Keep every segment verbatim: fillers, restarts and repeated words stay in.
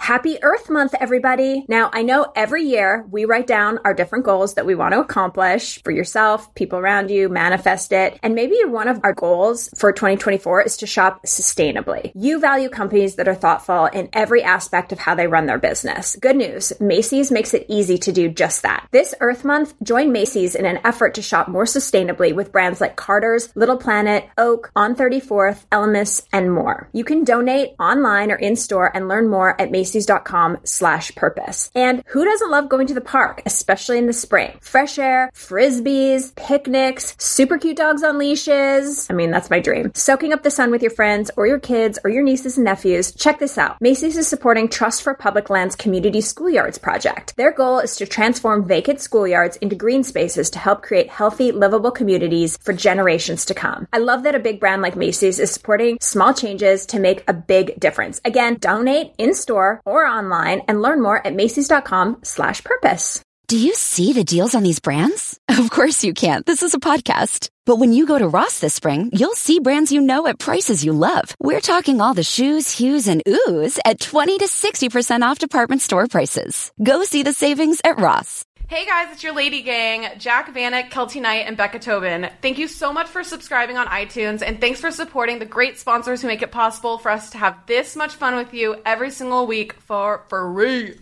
Happy Earth Month, everybody. Now, I know every year we write down our different goals that we want to accomplish for yourself, people around you, manifest it. And maybe one of our goals for twenty twenty-four is to shop sustainably. You value companies that are thoughtful in every aspect of how they run their business. Good news, Macy's makes it easy to do just that. This Earth Month, join Macy's in an effort to shop more sustainably with brands like Carter's, Little Planet, Oak, On thirty-fourth, Elemis, and more. You can donate online or in-store and learn more at Macy's.com slash purpose. And who doesn't love going to the park, especially in the spring? Fresh air, frisbees, picnics, super cute dogs on leashes. I mean, that's my dream. Soaking up the sun with your friends or your kids or your nieces and nephews. Check this out. Macy's is supporting Trust for Public Lands Community Schoolyards project. Their goal is to transform vacant schoolyards into green spaces to help create healthy, livable communities for generations to come. I love that a big brand like Macy's is supporting small changes to make a big difference. Again, donate in-store or online and learn more at Macy's.com slash purpose. Do you see the deals on these brands? Of course you can't. This is a podcast. But when you go to Ross this spring, you'll see brands you know at prices you love. We're talking all the shoes, hues, and oohs at twenty to sixty percent off department store prices. Go see the savings at Ross. Hey guys, it's your Lady Gang, Jack Vanek, Kelty Knight, and Becca Tobin. Thank you so much for subscribing on iTunes, and thanks for supporting the great sponsors who make it possible for us to have this much fun with you every single week for free.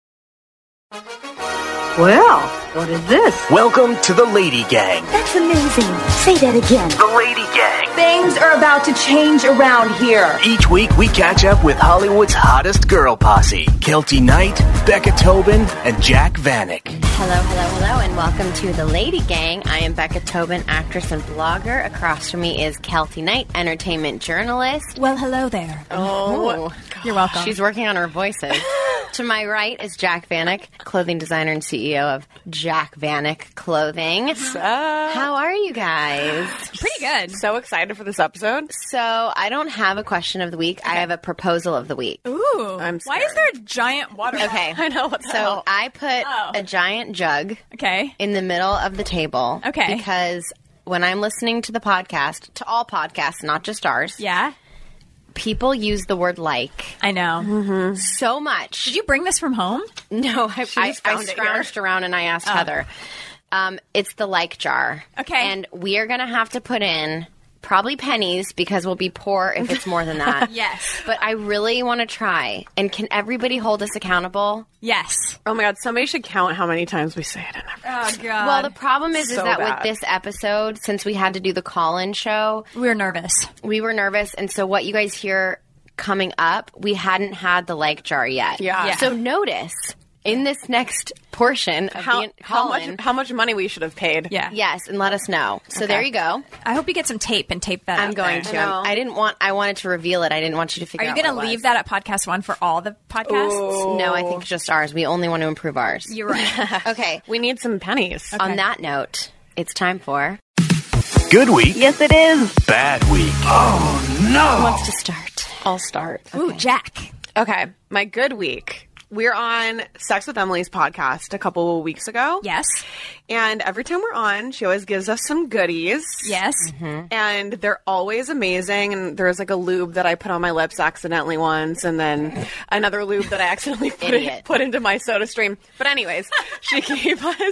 Well, what is this? Welcome to the Lady Gang. That's amazing. Say that again. The Lady Gang. Things are about to change around here. Each week we catch up with Hollywood's hottest girl posse. Kelty Knight, Becca Tobin, and Jack Vanek. Hello, hello, hello, and welcome to the Lady Gang. I am Becca Tobin, actress and blogger. Across from me is Kelty Knight, entertainment journalist. Well, hello there. Oh, you're welcome. She's working on her voices. To my right is Jack Vanek, clothing designer and C E O of Jack Vanek Clothing. So, how are you guys? Pretty good. So excited for this episode. So I don't have a question of the week. Okay. I have a proposal of the week. Ooh. I'm Why is there a giant water bottle? Okay. I know. What the so hell? I put oh. a giant jug okay. in the middle of the table. Okay. Because when I'm listening to the podcast, to all podcasts, not just ours. Yeah. People use the word like. I know. Mm-hmm. So much. Did you bring this from home? No, I, I, I it scrounged here. around and I asked Oh. Heather. Um, it's the like jar. Okay. And we are going to have to put in probably pennies because we'll be poor if it's more than that. Yes. But I really want to try. And can everybody hold us accountable? Yes. Oh my God, somebody should count how many times we say it in every Oh, God. Well, the problem is, is So that bad. with this episode, since we had to do the call-in show, we were nervous. we were nervous. And so what you guys hear coming up, we hadn't had the like jar yet. Yeah. Yeah. So notice in this next portion of how, the how call-in, much how much money we should have paid. Yeah. yes, and let us know. So Okay. there you go. I hope you get some tape and tape that I'm out going there. to. I know. I didn't want. I wanted to reveal it. I didn't want you to Are figure you out. going to what it leave was. that at podcast one for all the podcasts? Ooh. No, I think just ours. We only want to improve ours. You're right. Okay. We need some pennies. On that note, it's time for Good week. Yes, it is. Bad week. Oh, Who no. wants to start. I'll start. Ooh, Jack. Okay, my good week. We're on Sex with Emily's podcast a couple of weeks ago. Yes. And every time we're on, she always gives us some goodies. Yes. And they're always amazing. And there's like a lube that I put on my lips accidentally once, and then another lube that I accidentally put, in, Idiot. put into my soda stream. But anyways, she gave us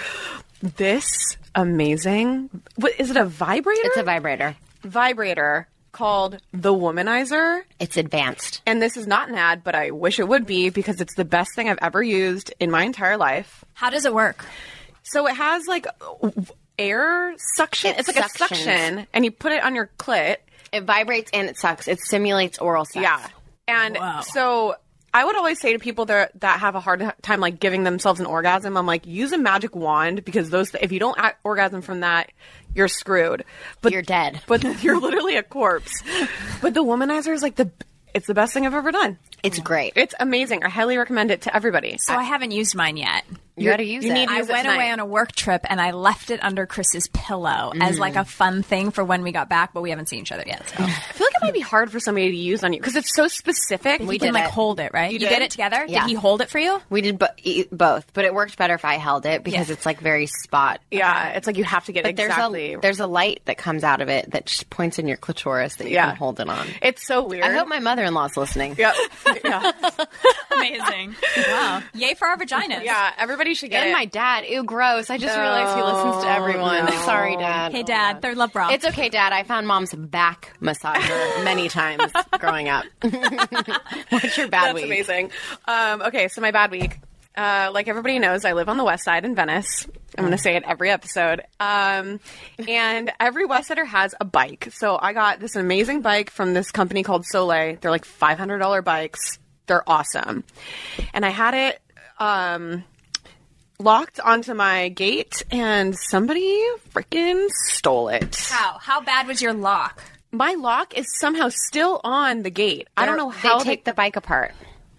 this amazing, what, is it a vibrator? It's a vibrator. vibrator called the Womanizer. It's advanced. And this is not an ad, but I wish it would be because it's the best thing I've ever used in my entire life. How does it work? So it has like air suction. It it's like a suctions. suction, and you put it on your clit. It vibrates and it sucks. It simulates oral sex. Yeah. And Wow. so I would always say to people that that have a hard time like giving themselves an orgasm, I'm like, use a magic wand because those if you don't a- orgasm from that, you're screwed. But You're dead. But you're literally a corpse. But the Womanizer is like the it's the best thing I've ever done. It's great. It's amazing. I highly recommend it to everybody. So I haven't used mine yet. You got to use you it. need to I use it went tonight. away on a work trip and I left it under Chris's pillow as like a fun thing for when we got back, but we haven't seen each other yet. So. I feel like it might be hard for somebody to use on you because it's so specific. We did can like it. hold it, right? You, did? did it together? Yeah. Did he hold it for you? We did bo- e- both, but it worked better if I held it because Yeah. it's like very spot. Yeah, it's like you have to get But exactly. there's a there's a light that comes out of it that just points in your clitoris that you Yeah. can hold it on. It's so weird. I hope my mother-in-law's listening. Yeah, yeah. amazing. Wow. Yay for our vaginas. Yeah, everybody should get And it. my dad. Ew, gross. I just realized he listens to everyone. no. Sorry, Dad. Hey, Dad. Third love bra. It's okay, Dad. I found Mom's back massager many times growing up. What's your bad That's week? amazing. Um, okay, so my bad week. Uh, like everybody knows, I live on the west side in Venice. I'm going to say it every episode. Um, and every West Sider has a bike. So I got this amazing bike from this company called Soleil. They're like five hundred dollars bikes. They're awesome. And I had it um, locked onto my gate, and somebody freaking stole it. How? How bad was your lock? My lock is somehow still on the gate. I don't know how they take the bike apart.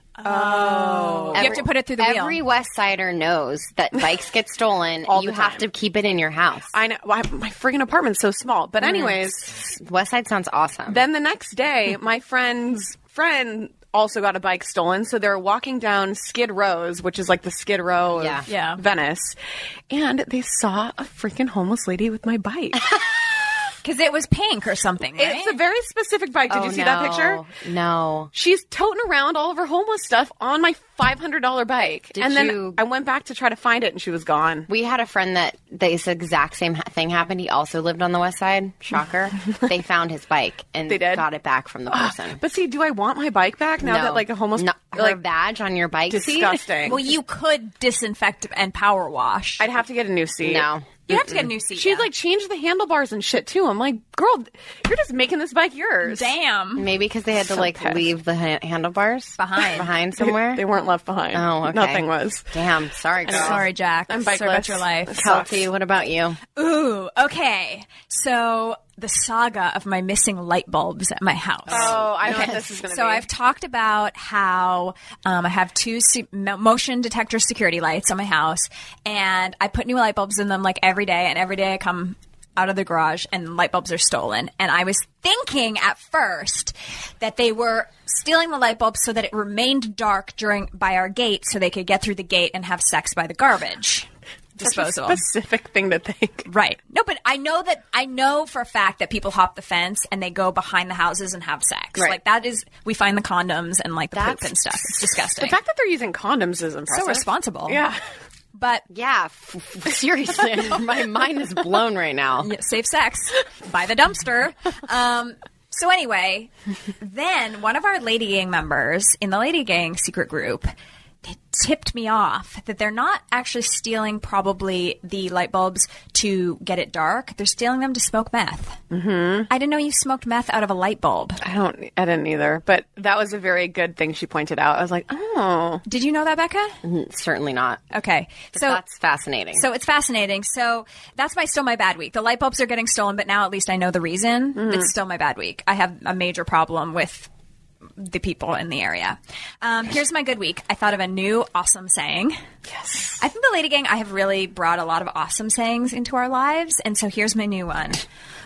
Oh. You have to put it through the Every wheel. West Sider knows that bikes get stolen. All you the have time. to keep it in your house. I know. Well, my friggin' apartment's so small. But anyways, West Side sounds awesome. then the next day, my friend's friend also got a bike stolen. So they're walking down Skid Rows, which is like the Skid Row of Yeah. Yeah. Venice. And they saw a freaking homeless lady with my bike. Because it was pink or something, right? It's a very specific bike. Did Oh, you see no. that picture? No. She's toting around all of her homeless stuff on my five hundred dollars bike. Did and then you- I went back to try to find it, and she was gone. We had a friend that this exact same ha- thing happened. He also lived on the West Side. Shocker. They found his bike and They did? got it back from the person. But see, do I want my bike back now No. that like a homeless No, her like badge on your bike seat? disgusting? Well, you could disinfect and power wash. I'd have to get a new seat. No. you have to get a new seat. She'd yeah. like change the handlebars and shit too. I'm like, girl, you're just making this bike yours. Damn. Maybe because they had to So like pissed. leave the ha- handlebars Behind. behind They- somewhere. They, weren't left behind. Oh, okay. Nothing was. Damn. Sorry, girl. Sorry, Jack. I'm Sorry bikeless. about your life. Kelty, what about you? Ooh, okay. So the saga of my missing light bulbs at my house. Oh, I know what this is going to So be. I've talked about how um, I have two se- mo- motion detector security lights on my house, and I put new light bulbs in them like every day, and every day I come out of the garage and light bulbs are stolen. And I was thinking at first that they were stealing the light bulbs so that it remained dark during by our gate so they could get through the gate and have sex by the garbage disposal. Such a specific thing to think. Right. No, but I know that I know for a fact that people hop the fence and they go behind the houses and have sex. Right. Like that is, we find the condoms and like the That's- poop and stuff. It's disgusting. The fact that they're using condoms is impressive. so responsible. Yeah. But Yeah. F- f- seriously, my mind is blown right now. yeah, safe sex by the dumpster. Um, so anyway, then one of our Lady Gang members in the Lady Gang secret group they tipped me off that they're not actually stealing probably the light bulbs to get it dark. They're stealing them to smoke meth. Mm-hmm. I didn't know you smoked meth out of a light bulb. I don't, I didn't either. But that was a very good thing she pointed out. I was like, oh. Did you know that, Becca? Certainly not. Okay. But So that's fascinating. So it's fascinating. So that's my still my bad week. The light bulbs are getting stolen, but now at least I know the reason. It's still my bad week. I have a major problem with the people in the area. Um, here's my good week. I thought of a new awesome saying. Yes. I think the Lady Gang, I have really brought a lot of awesome sayings into our lives. And so here's my new one.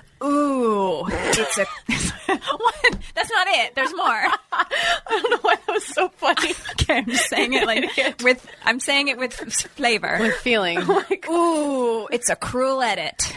Ooh, it's a. What? That's not it. There's more. I don't know why that was so funny. Okay, I'm just saying it like with. I'm saying it with flavor. With feeling. Ooh, it's a cruel edit.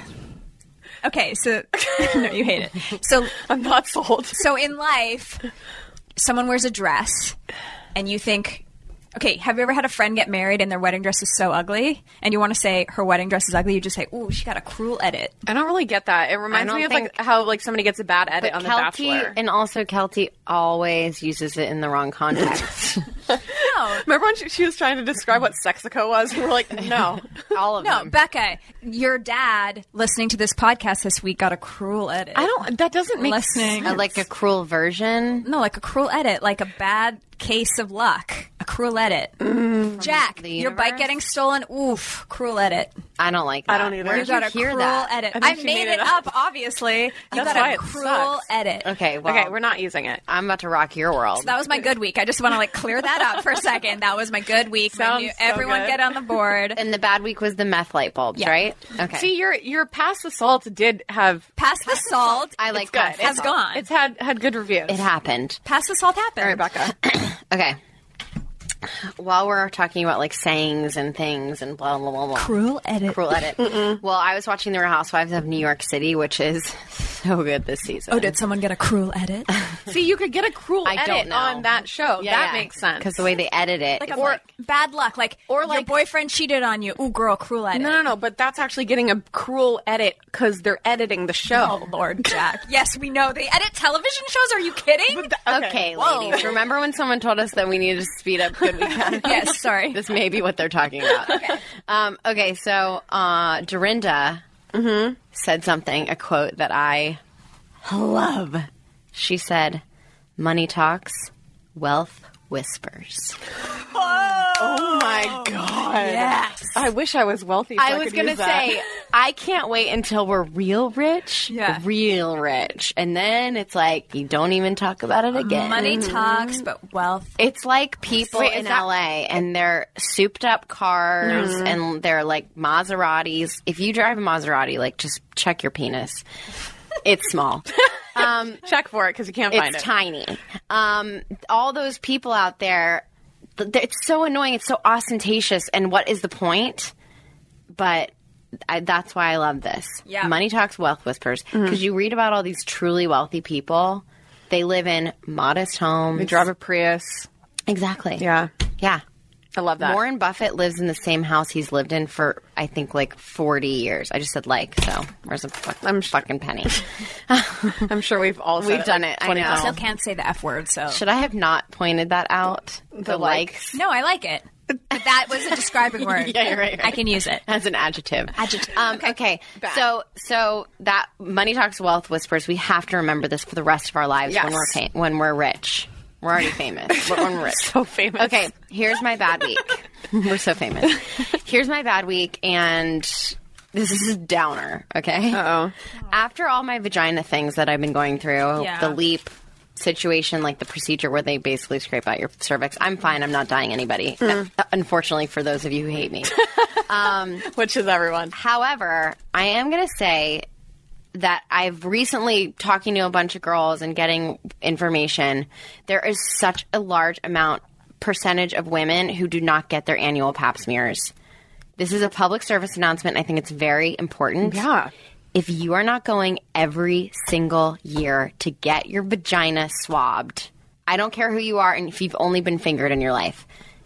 Okay, so no, you hate it. So, I'm not sold. so in life, someone wears a dress, and you think, okay, have you ever had a friend get married and their wedding dress is so ugly, and you want to say her wedding dress is ugly? You just say, ooh, she got a cruel edit. I don't really get that. It reminds I me don't of like think- how like somebody gets a bad edit But on The Kelty, Bachelor. and also Kelty always uses it in the wrong context. No, Remember when she, she was trying to describe what Sexico was? And we're like, no. All of no, them. Becca, your dad listening to this podcast this week got a cruel edit. I don't, that doesn't make Listening. Uh, like a cruel version. No, like a cruel edit, like a bad case of luck. A cruel edit. Jack, the your bike universe? getting stolen. Oof, cruel edit. I don't like that. I don't either. Where You did got you a hear cruel that? edit. I think I she made made it it up, up. obviously. You That's got why a it cruel sucks. edit. Okay, well, Okay, we're not using it. I'm about to rock your world. That was my good week. I just want to like clear that up for a second. That was my good week. My Sounds new- so everyone good. get on the board. and the bad week was the meth light bulbs, Yeah. right? Okay. See, your your past assault did have Past the salt. I like it's good. past the has salt. gone. It's had had good reviews. It happened. Past the salt happened. All right, Becca. Okay. While we're talking about like sayings and things and blah blah blah blah. Cruel edit. Cruel edit. Well, I was watching The Real Housewives of New York City, which is so good this season. Oh, did someone get a cruel edit? See, you could get a cruel I edit don't know. on that show. Yeah, that yeah. makes sense. Because the way they edit it. Like, is a, like, bad luck. Like, Or your like- boyfriend cheated on you. Ooh, girl, cruel edit. No, no, no, but that's actually getting a cruel edit because they're editing the show. Oh, Lord, Jack. Yes, we know. They edit television shows. Are you kidding? okay, ladies, remember when someone told us that we needed to speed up Good Weekend? Yes, sorry. This may be what they're talking about. Okay, um, okay so uh, Dorinda said something, a quote that I love. She said, "Money talks, wealth whispers." Oh my God. Yes. I wish I was wealthy. So I, I was could going to use that. say, I can't wait until we're real rich. Yeah. Real rich. And then it's like, you don't even talk about it again. Money talks, but wealth. It's like people Wait, is in that- L A and they're souped up cars and they're like Maseratis. If you drive a Maserati, like just check your penis. It's small. Um, Check for it because you can't find it's it. tiny. Um, all those people out there, th- th- it's so annoying. It's so ostentatious. And what is the point? But I, that's why I love this. Yeah. Money talks, wealth whispers. Because you read about all these truly wealthy people. They live in modest homes. They drive a Prius. Exactly. Yeah. Yeah. I love that. Warren Buffett lives in the same house he's lived in for, I think, like forty years. I just said like, so where's a fuck, I'm fucking penny? I'm sure we've all said We've it done like it. I twenty know. times. Still can't say the F word, so. Should I have not pointed that out? The, likes. No, I like it. But that was a describing word. Yeah, you're right, right. I can use it. As an adjective. Adjective. Um, okay. So, so that money talks, wealth whispers. We have to remember this for the rest of our lives Yes. when we're fa- when we're rich. We're already famous, but when we're rich. So famous. Okay. Here's my bad week. We're so famous. Here's my bad week, and this is a downer. Okay. Uh-oh. After all my vagina things that I've been going through, Yeah. the leap situation, like the procedure where they basically scrape out your cervix. I'm fine. I'm not dying anybody. Uh, unfortunately, for those of you who hate me. Which is everyone. However, I am going to say that I've recently talking to a bunch of girls and getting information. There is such a large amount percentage of women who do not get their annual pap smears. This is a public service announcement. I think it's very important. Yeah. If you are not going every single year to get your vagina swabbed, I don't care who you are and if you've only been fingered in your life,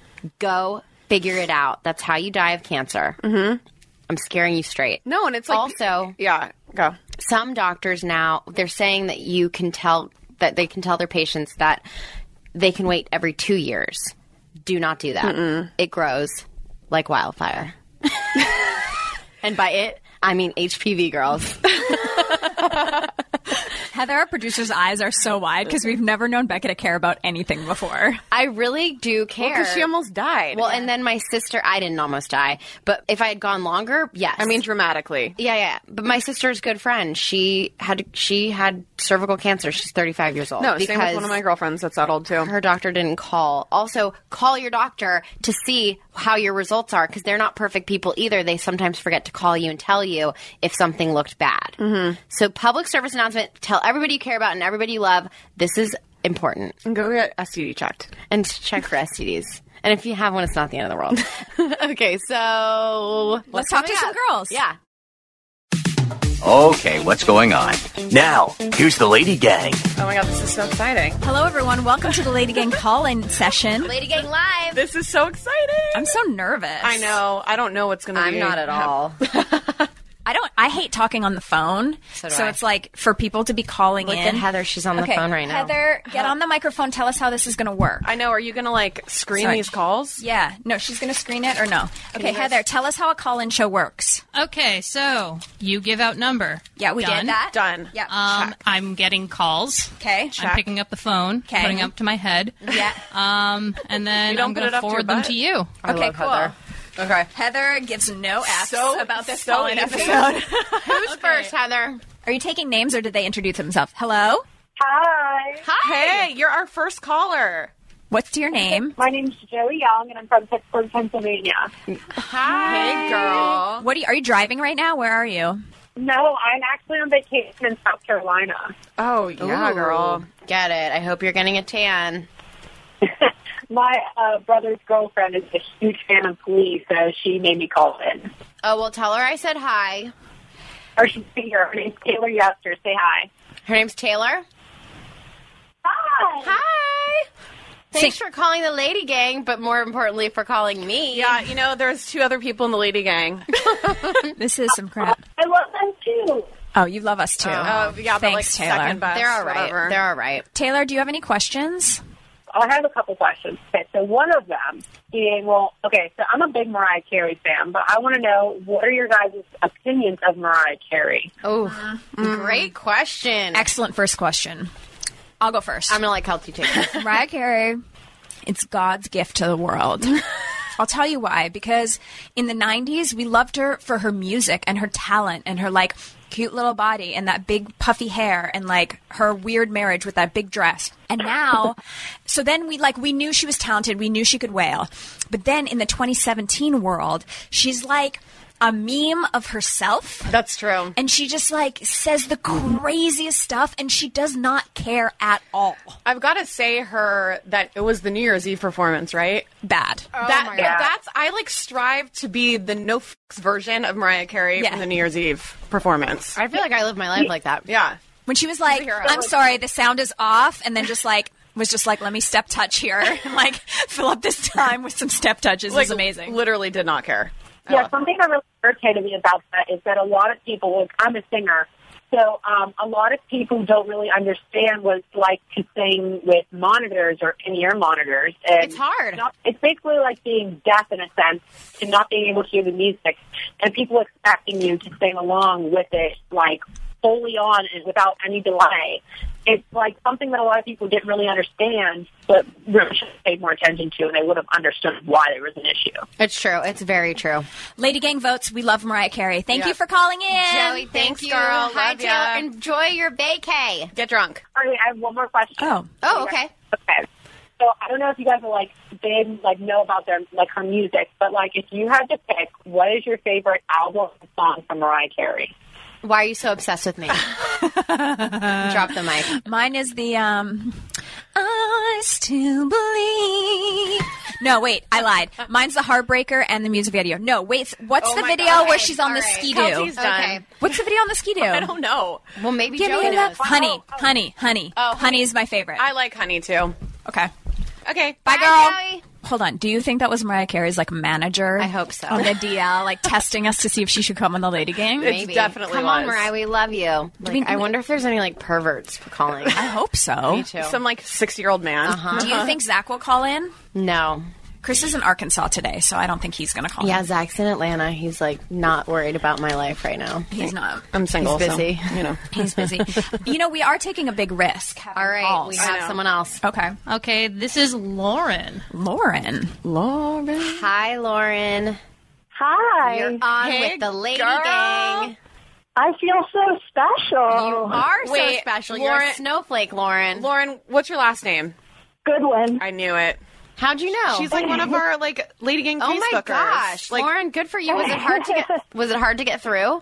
go figure it out. That's how you die of cancer. Mm-hmm. I'm scaring you straight. No, and it's like Also, yeah. Go. some doctors now, they're saying that you can tell that they can tell their patients that they can wait every two years. Do not do that. Mm-mm. It grows like wildfire. And by it, I mean H P V girls. Heather, our producer's eyes are so wide because we've never known Becca to care about anything before. I really do care. Because she almost died. Well, and then my sister, I didn't almost die, but if I had gone longer, yes. I mean, dramatically. yeah, yeah. But my sister's good friend, she had she had cervical cancer. She's thirty-five years old. No, same with because one of my girlfriends that's that old too. her doctor didn't call. Also, call your doctor to see how your results are because they're not perfect people either. They sometimes forget to call you and tell you if something looked bad. Mm-hmm. So, public service announcement: tell everybody you care about and everybody you love. This is important. And go get S T D checked. And check for S T Ds. And if you have one, it's not the end of the world. Okay, so Let's talk to some girls. Yeah. Okay, what's going on? Now, here's the Lady Gang. Oh my god, this is so exciting. Hello, everyone. Welcome to the Lady Gang call-in session. Lady Gang Live. This is so exciting. I'm so nervous. I know. I don't know what's going to be. I'm not at all. I don't. I hate talking on the phone. So do so I. it's like for people to be calling Look in. at Heather. She's on the Okay, phone right now. Heather, get on the microphone. Tell us how this is going to work. I know. Are you going to like screen Sorry. these calls? Yeah. No, she's going to screen it or no? Okay, Heather, tell us how a call-in show works. Okay, so you give out number. Yeah, we Done. did that. Done. Yeah. Um, check. I'm getting calls. Okay. I'm picking up the phone, 'Kay. putting it up to my head. Yeah. Um, and then You don't I'm put going it to up to your forward them butt? to you. Okay, love cool. Heather. Okay. Heather gives no F's So- about this so call-in easy. episode. Who's first, Heather? Are you taking names or did they introduce themselves? Hello? Hi. Hey, you're our first caller. What's your name? My name's Joey Young, and I'm from Pittsburgh, Pennsylvania. Hi. Hey, girl. What are you, are you driving right now? Where are you? No, I'm actually on vacation in South Carolina. Oh, yeah, Ooh, girl. Get it. I hope you're getting a tan. My uh, brother's girlfriend is a huge fan of Glee, so she made me call in. Oh, well, tell her I said hi. Or she's here. Her name's Taylor Yester. Say hi. Her name's Taylor. Hi. Hi. Thanks for calling the Lady Gang, but more importantly, for calling me. Yeah, you know, there's two other people in the Lady Gang. This is some crap. I love them too. Oh, you love us too. Uh, yeah, but like Thanks, Taylor. second best. They're all right. whatever. They're all right. Taylor, do you have any questions? I have a couple questions. Okay, so one of them being, well, okay, so I'm a big Mariah Carey fan, but I want to know, what are your guys' opinions of Mariah Carey? Oh, great question. Excellent first question. I'll go first. I'm going to let Kelty take it. Mariah Carey, it's God's gift to the world. I'll tell you why. Because in the nineties, we loved her for her music and her talent and her, like, cute little body and that big puffy hair and, like, her weird marriage with that big dress. And now, so then we, like, we knew she was talented. We knew she could wail. But then in the twenty seventeen world, she's, like, a meme of herself. That's true. And she just, like, says the craziest stuff, and she does not care at all. I've got to say her that it was the New Year's Eve performance, right? Bad. Oh that, my but God. that's I like strive to be the no f- version of Mariah Carey Yeah. from the New Year's Eve performance. I feel like I live my life like that. Yeah. When she was like, hero. I'm sorry, the sound is off, and then just, like, was just like, let me step touch here and, like, fill up this time with some step touches. It Like, was amazing. Literally did not care. Yeah, something that really irritated me about that is that a lot of people, like, I'm a singer, so um, a lot of people don't really understand what it's like to sing with monitors or in-ear monitors. And It's hard. Not, it's basically like being deaf in a sense and not being able to hear the music, and people expecting you to sing along with it, like, fully on and without any delay. It's like something that a lot of people didn't really understand, but really should have paid more attention to, and they would have understood why there was an issue. It's true. It's very true. Lady Gang votes. We love Mariah Carey. Thank Yeah. you for calling in. Joey, thank Thanks, you. girl. Hi, Love ya. Taylor. Enjoy your vacay. Get drunk. All right, I have one more question. Oh. Oh, okay. Okay. So I don't know if you guys are like big, like know about their like her music, but like if you had to pick, what is your favorite album and song from Mariah Carey? Why are you so obsessed with me? Drop the mic. Mine is the, um, I still believe. No, wait, I lied. Mine's the Heartbreaker and the music video. No, wait, what's Oh the my video God. where Okay, she's on all the right. ski-doo? Kelsey's done. Okay. What's the video on the ski-doo? I don't know. Well, maybe Give Joey me that. knows. Honey, honey, honey. Oh, honey is my favorite. I like Honey too. okay. Okay. Bye, Bye, girl. Joey. Hold on. Do you think that was Mariah Carey's, like, manager? I hope so. On the D L, like, testing us to see if she should come on the Lady Gang? It's Maybe. definitely Come was. on, Mariah. We love you. Like, mean- I wonder if there's any, like, perverts calling. I hope so. Me too. Some like sixty-year-old man. Uh-huh. Do you think Zach will call in? No. Chris is in Arkansas today, so I don't think he's going to call Yeah, in. Zach's in Atlanta. He's, like, not worried about my life right now. He's not. I'm single. He's busy. So, you know. He's busy. You know, we are taking a big risk. having All right, calls. we have know. someone else. Okay. Okay, this is Lauren. Lauren. Lauren. Hi, Lauren. Hi. You're on Hey, with the Lady girl. Gang. I feel so special. You are Wait, so special. You're Lauren- a snowflake, Lauren. Lauren, what's your last name? Goodwin. I knew it. How'd you know? She's like one of our like Lady Gang oh my Facebookers. gosh, Like, Lauren, good for you. Was it hard to get? Was it hard to get through?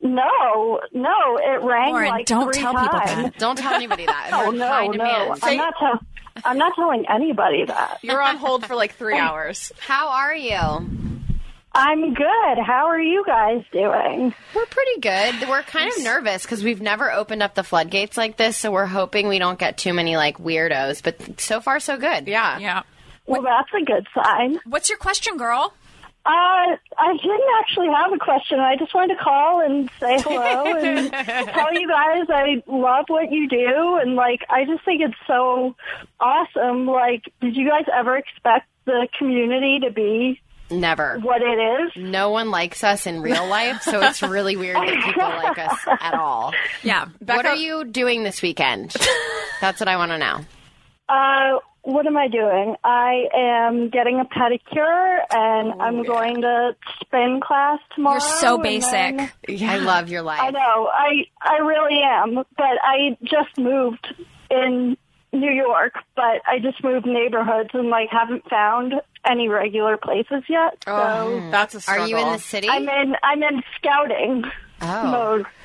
No, no, it rang Lauren, like don't three tell times. people that. Don't tell anybody that. Oh We're no, high no, demand. I'm not. Tell- I'm not telling anybody that. you were on hold for like three hours. How are you? I'm good. How are you guys doing? We're pretty good. We're kind of nervous because we've never opened up the floodgates like this, so we're hoping we don't get too many like weirdos. But so far, so good. Yeah. Yeah. Well, that's a good sign. What's your question, girl? Uh, I didn't actually have a question. I just wanted to call and say hello and tell you guys I love what you do. And, like, I just think it's so awesome. Like, did you guys ever expect the community to be Never. what it is? No one likes us in real life, so it's really weird that people like us at all. Yeah. What are you doing this weekend? That's what I want to know. Uh, what am I doing? I am getting a pedicure, and I'm going to spin class tomorrow. You're so and basic. then- I love your life. I know. I I really am. But I just moved in New York, but I just moved neighborhoods and like haven't found any regular places yet. So That's a Are struggle. you in the city? I'm in I'm in scouting Oh. mode.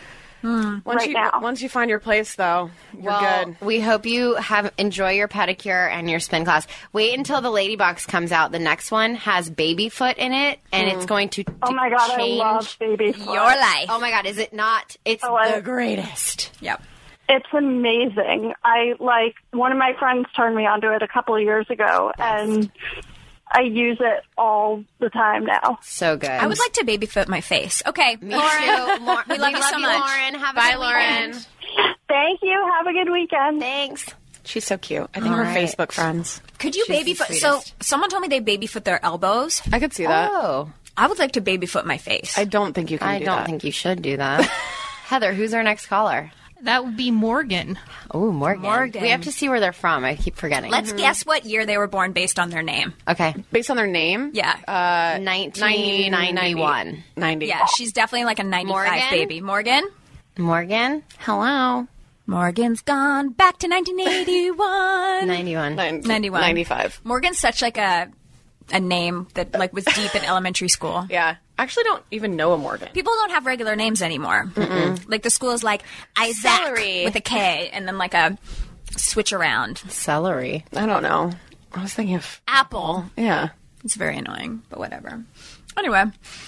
Once right you now. once you find your place, though, you're Well, good. we hope you have enjoy your pedicure and your spin class. Wait until the Lady Box comes out. The next one has baby foot in it, and it's going to, to Oh my god, change I love baby foot. Your life. Oh my god, is it not? It's Oh, I- the greatest. Yep. It's amazing. I like one of my friends turned me onto it a couple of years ago, and I use it all the time now. So good. I would like to babyfoot my face. Okay, Me Lauren. too. Lauren, We love you so much. Lauren. Have a Bye, good Lauren. weekend. Thank you. Have a good weekend. Thanks. She's so cute. I think All we're right. Facebook friends. Could you She's the babyfoot? So sweetest. someone told me they babyfoot their elbows. I could see that. Oh, I would like to babyfoot my face. I don't think you can I do don't that. think you should do that. Heather, who's our next caller? That would be Morgan. Oh, Morgan. Morgan. We have to see where they're from. I keep forgetting. Let's guess what year they were born based on their name. Okay. Based on their name? Yeah. Uh, nineteen ninety-one. ninety. Yeah, she's definitely like a ninety-five Morgan? baby. Morgan? Morgan? Hello. Morgan's gone back to nineteen eighty-one. ninety-one. ninety-one. ninety-five. Morgan's such like a a name that like was deep in elementary school. Yeah. I actually don't even know a Morgan. People don't have regular names anymore. Like the school is like Isaac Celery. with a K and then like a switch around. Celery. I don't know. I was thinking of Apple. yeah. It's very annoying, but whatever. Anyway.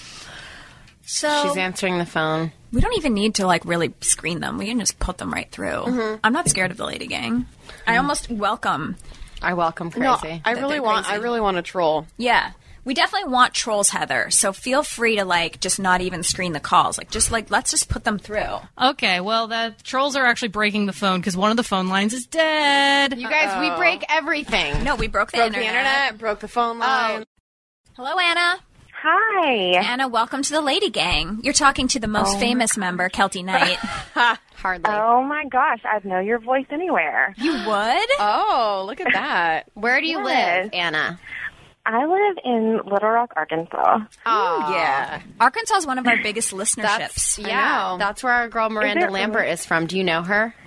So She's answering the phone. we don't even need to like really screen them. We can just put them right through. I'm not scared of the Lady Gang. I almost welcome. I welcome No, crazy. I That really they're want. crazy. I really want a troll. Yeah. We definitely want trolls, Heather. So feel free to like just not even screen the calls. Like just like let's just put them through. Okay, well, the trolls are actually breaking the phone because one of the phone lines is dead. you guys, we break everything. No, we broke the Broke internet. the internet. Broke the phone line. Hello, Anna. Hi. Anna, welcome to the Lady Gang. You're talking to the most famous member, Kelty Knight. Hardly. Oh my gosh, I'd know your voice anywhere. You would? Oh, look at that. Where do you Yes. live, Anna? I live in Little Rock, Arkansas. Oh, Yeah. Arkansas is one of our biggest listenerships. That's, yeah, know. that's where our girl Miranda it Lambert is from. Do you know her?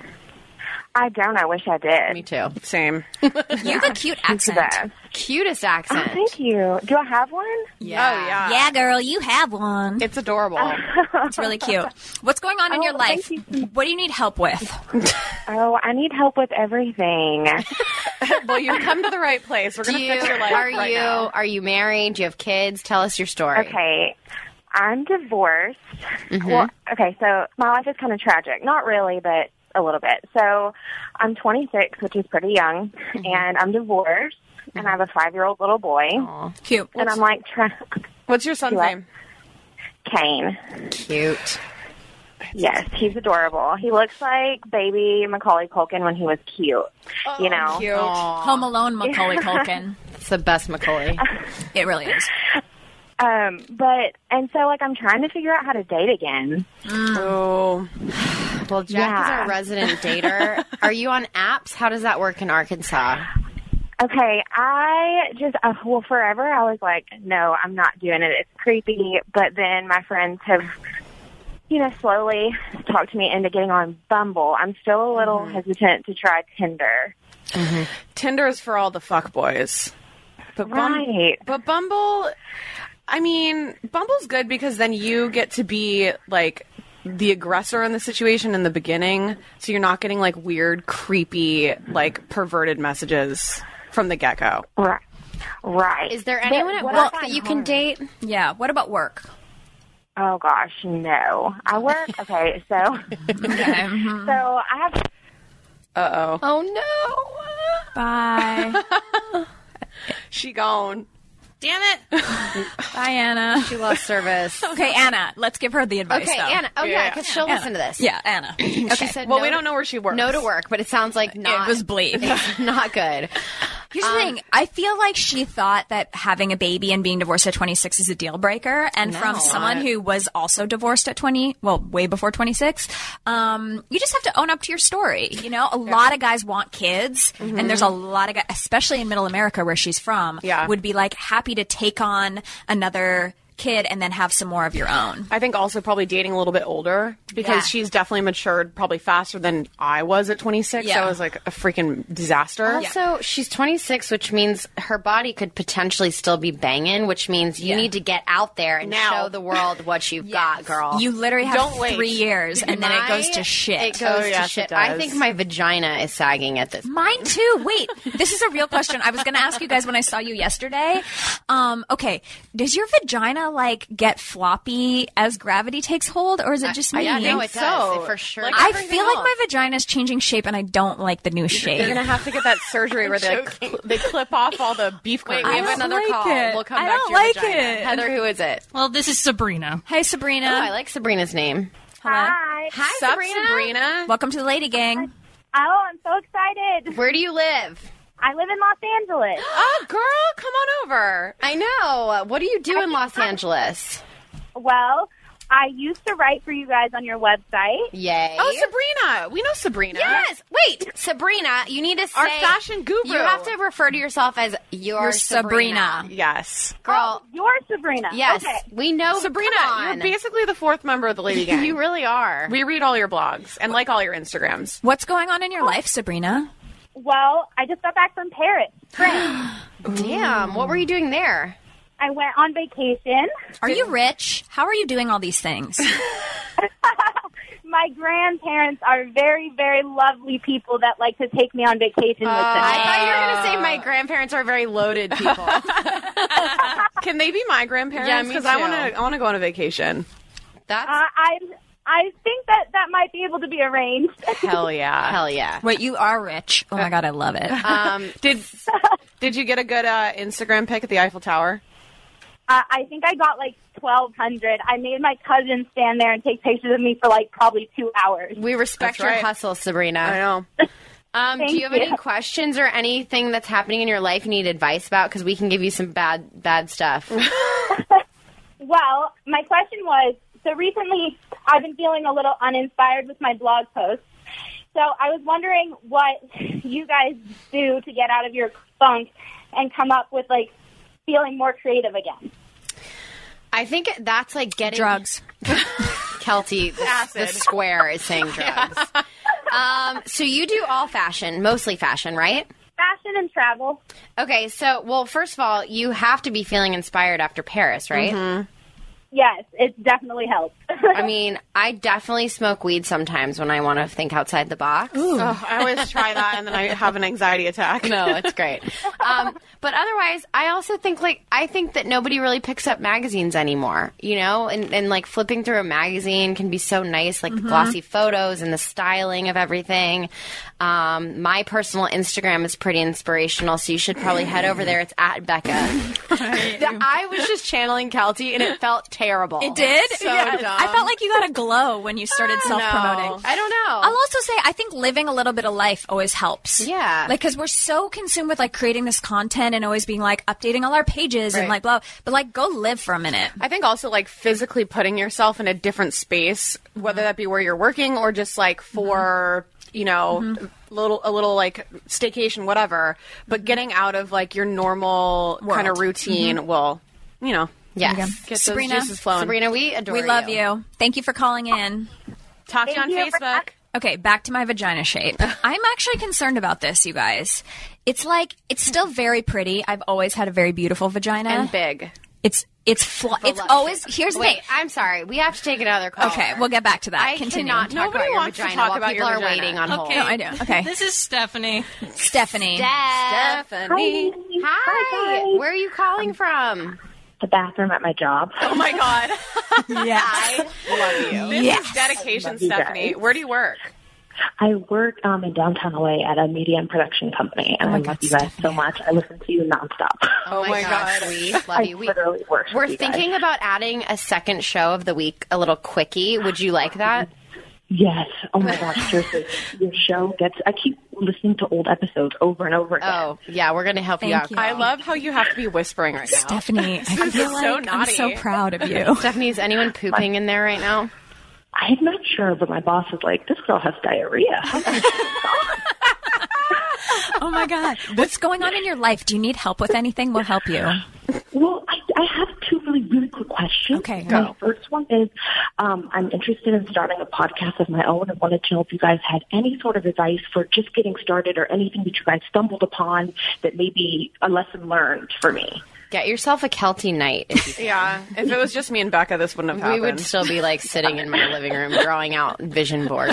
I don't. I wish I did. Me too. Same. You have a cute She's the accent. best. Cutest Oh, accent. thank you. Do I have one? Yeah. Oh yeah. Yeah, girl, you have one. It's adorable. It's really cute. What's going on in Oh, your life? thank you. What do you need help with? Oh, I need help with everything. Well, you've come to the right place. We're Do gonna you, fix your life are right you now. are you married? Do you have kids? Tell us your story. Okay. I'm divorced. Well, okay, so my life is kind of tragic. Not really, but a little bit. So I'm twenty-six, which is pretty young, and I'm divorced, and I have a five-year-old little boy. Cute. And I'm like, trying. What's your son's What? name? Kane. Cute. Yes, he's adorable. He looks like baby Macaulay Culkin when he was cute. you know? Cute. Home Alone, Macaulay Culkin. It's the best Macaulay. It really is. Um, but, and so, like, I'm trying to figure out how to date again. Oh. Well, Jack is Yeah. our resident dater. Are you on apps? How does that work in Arkansas? Okay, I just, uh, well, forever I was like, no, I'm not doing it. It's creepy. But then my friends have, you know, slowly talked me into getting on Bumble. I'm still a little hesitant to try Tinder. Tinder is for all the fuckboys. But Bum- Right. But Bumble, I mean, Bumble's good because then you get to be like the aggressor in the situation in the beginning, so you're not getting like weird, creepy, like perverted messages from the get-go. Right. Right. Is there But anyone at what I work find that you can hard- date? Yeah. What about work? Oh, gosh, no. I work, okay, so, Okay. so I have Uh-oh. Oh no! Bye. She gone. Damn it! Bye, Anna. She lost service. Okay, Anna. Let's give her the advice. Okay, though. Anna. Oh yeah, Yeah. because she'll Anna. listen to this. Yeah, Anna. She said, Well, no we to- don't know where she works. No to work, but it sounds like not. It was bleak. It's not good. Here's the thing. I feel like she thought that having a baby and being divorced at twenty-six is a deal breaker. And from No. someone who was also divorced at twenty, well, way before twenty-six, um, you just have to own up to your story. You know, a lot of guys want kids, and there's a lot of guys, especially in Middle America where she's from, Yeah. would be like happy to take on another kid and then have some more of your own. I think also probably dating a little bit older because Yeah. she's definitely matured probably faster than I was at twenty-six. Yeah. I was like a freaking disaster. Also, she's twenty-six, which means her body could potentially still be banging, which means you Yeah. need to get out there and Now. show the world what you've got, girl. You literally have Don't wait. three years and then it My- goes to shit. It goes Oh, yes, to it shit. does. I think my vagina is sagging at this point. Mine too. Wait, this is a real question. I was going to ask you guys when I saw you yesterday. Um, okay, does your vagina like get floppy as gravity takes hold, or is it just me? Yeah, no, it so. does. It for sure. Like does. I everything feel like else. my vagina is changing shape, and I don't like the new shape. You're gonna have to get that surgery where they like, cl- they clip off all the beef Wait, curtains. we have don't another like call. it. We'll come I back don't to your like vagina. it. Heather, who is it? Well, this is Sabrina. Hey, Sabrina. Oh, I like Sabrina's name. Hi. Hi, Sup, Sabrina. Sabrina? Welcome to the Lady Gang. Oh, I'm so excited. Where do you live? I live in Los Angeles. Oh, girl, come on over. I know. What do you do in Los Angeles? Well, I used to write for you guys on your website. Yay. Oh, Sabrina. We know Sabrina. Yes. Wait, Sabrina, you need to say Our fashion guru. You have to refer to yourself as your You're Sabrina. Sabrina. Yes. Girl, Oh, you're Sabrina. yes. Okay. We know Sabrina, come on. you're basically the fourth member of the Lady Gang. You really are. We read all your blogs and like all your Instagrams. What's going on in your life, Sabrina? Well, I just got back from Paris. France. Damn, what were you doing there? I went on vacation. Are you rich? How are you doing all these things? My grandparents are very, very lovely people that like to take me on vacation with them. I thought you were going to say my grandparents are very loaded people. Can they be my grandparents? Yeah, me Because I too. want to. I want to go on a vacation. That's Uh, I I think that that might be able to be arranged. Hell yeah. hell yeah. Wait, you are rich. Oh my God, I love it. Um, Did Did you get a good uh, Instagram pic at the Eiffel Tower? Uh, I think I got like twelve hundred. I made my cousin stand there and take pictures of me for like probably two hours. we respect That's your right. hustle, Sabrina. I know. Um, do Thank you have you. any questions or anything that's happening in your life you need advice about? Because we can give you some bad bad stuff. Well, my question was, so recently I've been feeling a little uninspired with my blog posts. So I was wondering what you guys do to get out of your funk and come up with like feeling more creative again. I think that's like getting Drugs. Kelty, the, the Acid. square is saying drugs. um, so you do all fashion, mostly fashion, right? Fashion and travel. Okay, so well, first of all, you have to be feeling inspired after Paris, right? Mm-hmm. Yes, it definitely helps. I mean, I definitely smoke weed sometimes when I want to think outside the box. Oh, I always try that, and then I have an anxiety attack. No, it's great. Um, but otherwise, I also think like I think that nobody really picks up magazines anymore, you know, and, and like flipping through a magazine can be so nice, like the glossy photos and the styling of everything. Um, my personal Instagram is pretty inspirational, so you should probably head over there. It's at Becca. I was just channeling Kelty, and it felt terrible. It did? So dumb. I felt like you got a glow when you started self-promoting. I don't know. I'll also say I think living a little bit of life always helps. Yeah. Like, because we're so consumed with like creating this content and always being like updating all our pages and Right. like blah. But like, go live for a minute. I think also like physically putting yourself in a different space, whether that be where you're working or just like for you know little a little like staycation, whatever. But getting out of like your normal kind of routine will, you know, yes. get Sabrina, those juices flowing. Sabrina, we adore We love you. Thank you for calling in. Talk to you on Thank you for Facebook. Okay, back to my vagina shape. I'm actually concerned about this, you guys. It's like it's still very pretty. I've always had a very beautiful vagina. And big. It's it's fl- it's always here's the Wait, thing. I'm sorry. We have to take another call. Okay, we'll get back to that. I Continue. cannot talk Nobody about your wants to vagina talk while about people your are vagina. waiting on hold. No, I do. Okay. This is Stephanie. Stephanie. Steph. Stephanie. Hi. Where are you calling from? The bathroom at my job. Oh my God. Yes. I love you. This Yes. is dedication, Love you Stephanie. guys. Where do you work? I work um, in downtown L A at a media and production company, and Oh my I God, love you guys Stephanie. so much. I listen to you nonstop. Oh my gosh, God. we love I you. We, literally work we're with you guys. thinking about adding a second show of the week, a little quickie. Would you like that? Yes. Oh my gosh, seriously. Your show gets, I keep listening to old episodes over and over again. Oh, yeah, we're going to help you Thank out. you. I love how you have to be whispering right now. Stephanie, I This feel is like so I'm naughty. so proud of you. Stephanie, is anyone pooping in there right now? I'm not sure, but my boss is like, this girl has diarrhea. How can Oh my God. What's going on in your life? Do you need help with anything? We'll help you. Well, I, I have two really, really quick questions. Okay, My go. first one is, um, I'm interested in starting a podcast of my own and wanted to know if you guys had any sort of advice for just getting started or anything that you guys stumbled upon that may be a lesson learned for me. Get yourself a Kelty Knight. If you Yeah, if it was just me and Becca, this wouldn't have we happened. would still be like sitting in my living room drawing out vision boards.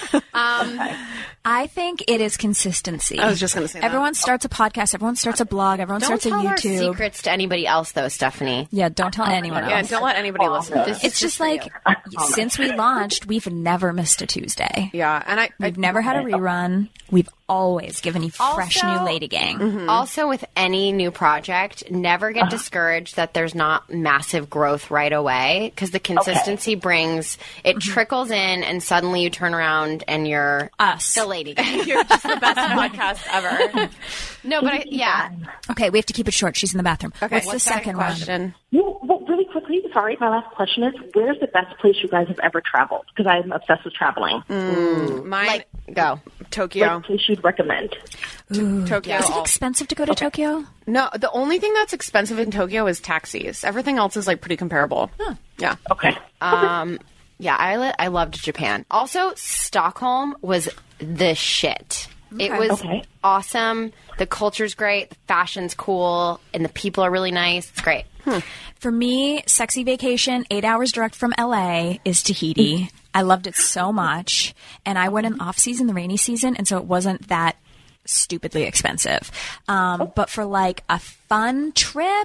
Um, I think it is consistency. I was just going to say that. Everyone starts a podcast. Everyone starts a blog. Everyone Don't starts a tell our YouTube. secrets to anybody else, though, Stephanie. Yeah, don't tell anyone Yeah, else. don't let anybody listen. This It's is just for like you. since we launched, we've never missed a Tuesday. Yeah, and I, We've never had a rerun. We've always given you fresh Also- new Lady Gang. Mm-hmm. Also, with any new project, never get discouraged that there's not massive growth right away, because the consistency brings it trickles in, and suddenly you turn around and you're Us. the Lady Gang. you're just the best podcast ever. No, but I, yeah, Okay, we have to keep it short. She's in the bathroom. Okay, What's the second one? question? Well, well, really quickly, sorry, my last question is, where's the best place you guys have ever traveled? Because I'm obsessed with traveling. Mine, like go. Tokyo. What place you'd recommend? Tokyo. Is it expensive to go to Tokyo? No, the only thing that's expensive in Tokyo is taxis. Everything else is like pretty comparable. Yeah. Okay. Um, yeah, I li- I loved Japan. Also, Stockholm was the shit. It Okay. was Okay. awesome. The culture's great. The fashion's cool, and the people are really nice. It's great. For me, sexy vacation, eight hours direct from L A is Tahiti. I loved it so much. And I went in off season, the rainy season, and so it wasn't that stupidly expensive. Um, but for like a fun trip,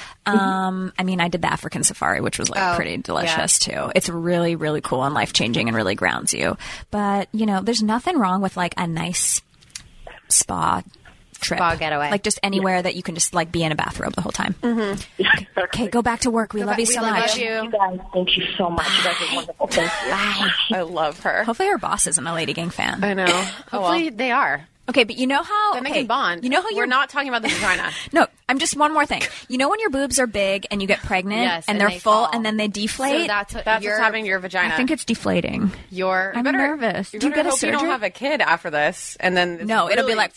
um, I mean, I did the African safari, which was like Oh, pretty delicious too. It's really, really cool and life changing and really grounds you. But, you know, there's nothing wrong with like a nice spa trip. Spa getaway. Like just anywhere that you can just like be in a bathrobe the whole time. Okay, go back to work. We love you we so love much. you. You guys, thank you so much. You guys are wonderful. Thank you. I love her. Hopefully our boss isn't a Lady Gang fan. I know. Oh, well. Hopefully, they are. Okay, but you know how Then they okay, can bond. You know how We're you're not talking about the vagina. No, I'm just one more thing. You know when your boobs are big and you get pregnant Yes, and, and they're they full fall. and then they deflate? So that's what That's you're, what's happening to your vagina. I think it's deflating. Your I'm nervous. You Do you better get a hope you surgery? don't have a kid after this, and then it's No, it'll be really- like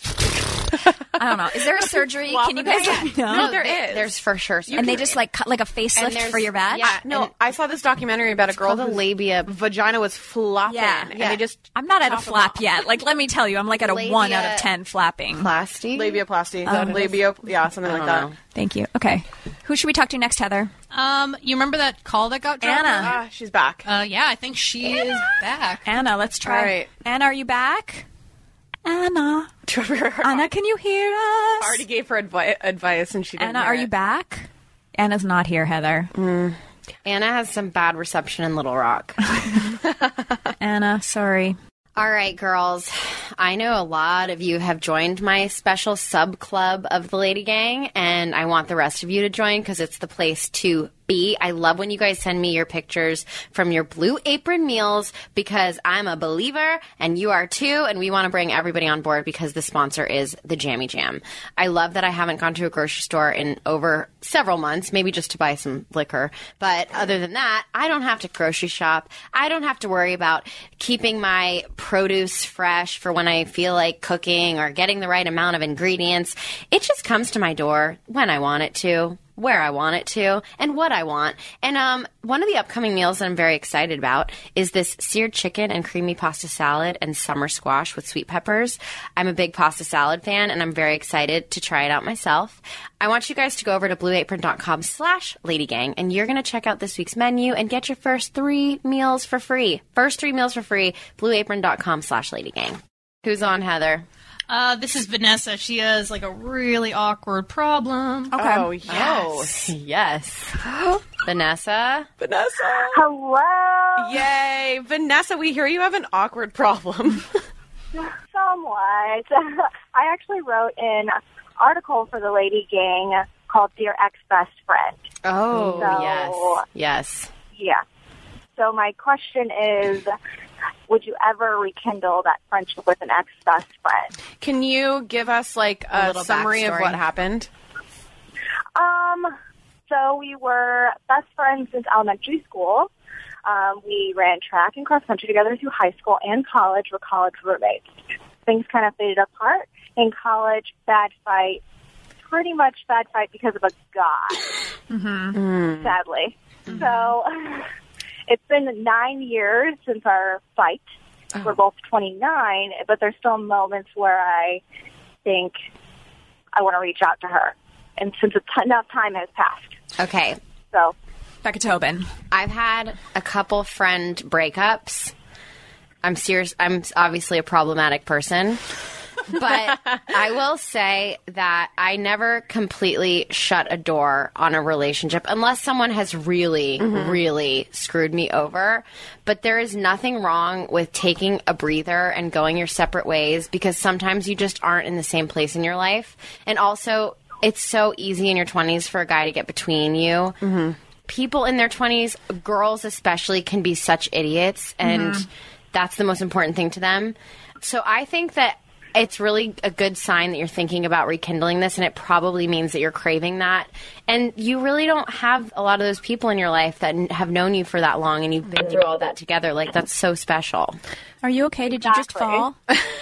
I don't know. Is there a surgery? Can you guys let me know? No, there they- is. There's for sure. and they just like cut like a facelift there's- for your vag? yeah, No, and I saw this documentary about a girl called a whose labia vagina was flopping, Yeah, and yeah. they just I'm not at a chop 'em flap off. yet. Like let me tell you, I'm like at a Labia- one out of ten flapping. plasty. Labiaplasty, Oh. labia, yeah, something like that. know. Thank you. Okay. Who should we talk to next, Heather? Um, you remember that call that got dropped? Anna. Ah, she's back. Uh, yeah, I think she is back. Anna, let's try. All right. Anna, are you back? Anna. Anna, can you hear us? already gave her advi- advice, and she didn't. Anna, hear are it. you back? Anna's not here, Heather. Anna has some bad reception in Little Rock. Anna, sorry. All right, girls. I know a lot of you have joined my special sub club of the Lady Gang, and I want the rest of you to join because it's the place to be. I love when you guys send me your pictures from your Blue Apron meals because I'm a believer and you are too, and we want to bring everybody on board because the sponsor is the Jammy Jam. I love that I haven't gone to a grocery store in over several months, maybe just to buy some liquor. But other than that, I don't have to grocery shop. I don't have to worry about keeping my produce fresh for when I feel like cooking or getting the right amount of ingredients. It just comes to my door when I want it to, where I want it to, and what I want. And um, one of the upcoming meals that I'm very excited about is this seared chicken and creamy pasta salad and summer squash with sweet peppers. I'm a big pasta salad fan, and I'm very excited to try it out myself. I want you guys to go over to blueapron.com slash ladygang, and you're going to check out this week's menu and get your first three meals for free. First three meals for free, blueapron.com slash ladygang. Who's on, Heather? Uh, this is Vanessa. She has like a really awkward problem. Okay. Oh, yes. Yes. Vanessa? Vanessa. Hello. Yay. Vanessa, we hear you have an awkward problem. Somewhat. I actually wrote an article for the Lady Gang called Dear Ex-Best Friend. Oh, So- yes. Yes. Yeah. So my question is, would you ever rekindle that friendship with an ex-best friend? Can you give us like A a, little summary of backstory. what happened? Um, so we were best friends since elementary school. Um, we ran track and cross country together through high school and college. We're college roommates. Things kind of faded apart. In college, bad fight. Pretty much bad fight because of a guy, Mm-hmm. sadly. So it's been nine years since our fight. Oh. We're both twenty-nine, but there's still moments where I think I want to reach out to her. And since a- enough time has passed. Okay. So, Becca Tobin. I've had a couple friend breakups. I'm serious. I'm obviously a problematic person. But I will say that I never completely shut a door on a relationship unless someone has really, mm-hmm. really screwed me over. But there is nothing wrong with taking a breather and going your separate ways because sometimes you just aren't in the same place in your life. And also, it's so easy in your twenties for a guy to get between you. Mm-hmm. People in their twenties, girls especially, can be such idiots, and Mm-hmm. that's the most important thing to them. So I think that it's really a good sign that you're thinking about rekindling this, and it probably means that you're craving that. And you really don't have a lot of those people in your life that n- have known you for that long, and you've been through all that together. Like, that's so special. Are you okay? Did you just fall?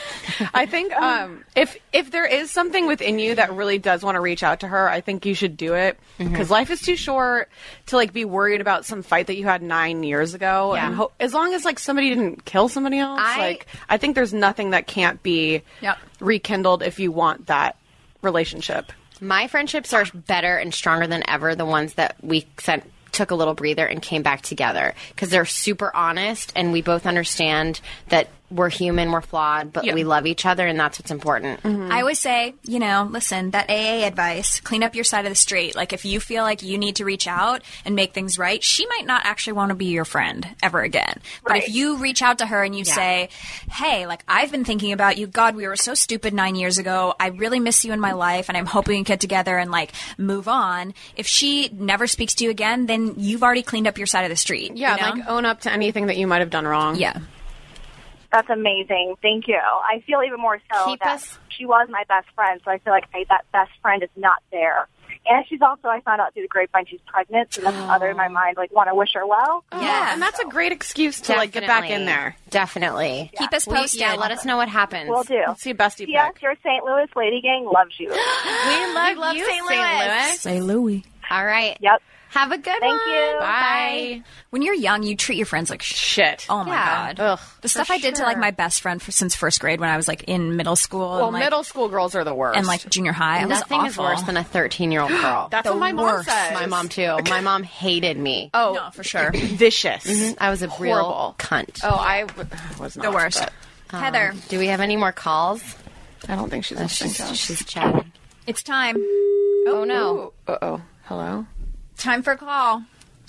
I think um, if if there is something within you that really does want to reach out to her, I think you should do it because Mm-hmm. life is too short to like be worried about some fight that you had nine years ago. Yeah. And ho- as long as like somebody didn't kill somebody else, I- like I think there's nothing that can't be Yep. rekindled if you want that relationship. My friendships are better and stronger than ever, the ones that we sent, took a little breather and came back together because they're super honest and we both understand that we're human, we're flawed, but Yeah. we love each other, and that's what's important. I always say, you know, listen, that A A advice, clean up your side of the street. Like, if you feel like you need to reach out and make things right, she might not actually want to be your friend ever again. But Right. if you reach out to her and you Yeah. say, hey, like, I've been thinking about you. God, we were so stupid nine years ago. I really miss you in my life, and I'm hoping we can get together and, like, move on. If she never speaks to you again, then you've already cleaned up your side of the street. Yeah, you know? like own up to anything that you might have done wrong. Yeah. that's amazing. Thank you. I feel even more so Keep that us- she was my best friend, so I feel like I, that best friend is not there. And she's also, I found out through the grapevine, she's pregnant, so that's Oh. other in my mind, like, want to wish her well. Yeah, and that's a great excuse to like get back in there. Definitely. Keep us We- posted. yeah, let us know what happens. Will do. Let's see a bestie Yes, pick. your Saint Louis Lady Gang loves you. We love, love you, Saint Saint Louis. Louis. Say Louis. All right. Yep. Have a good Thank one. you. Bye. When you're young, you treat your friends like sh- Shit. Oh my Yeah. god! Ugh, the stuff I did to like sure. my best friend for, since first grade when I was like in middle school. Well, and, like, middle school girls are the worst. and like junior high. It Nothing was is awful. worse than a thirteen-year-old girl. That's the what my mom worst. says. My mom, too. My mom hated me. Oh, No, for sure. vicious. I was a real Horrible. cunt. Oh, I w- was not The worst. but Heather, Do we have any more calls? I don't think she's listening to She's, us. she's chatting. it's time. Oh, no. Uh oh. Hello. Time for a call.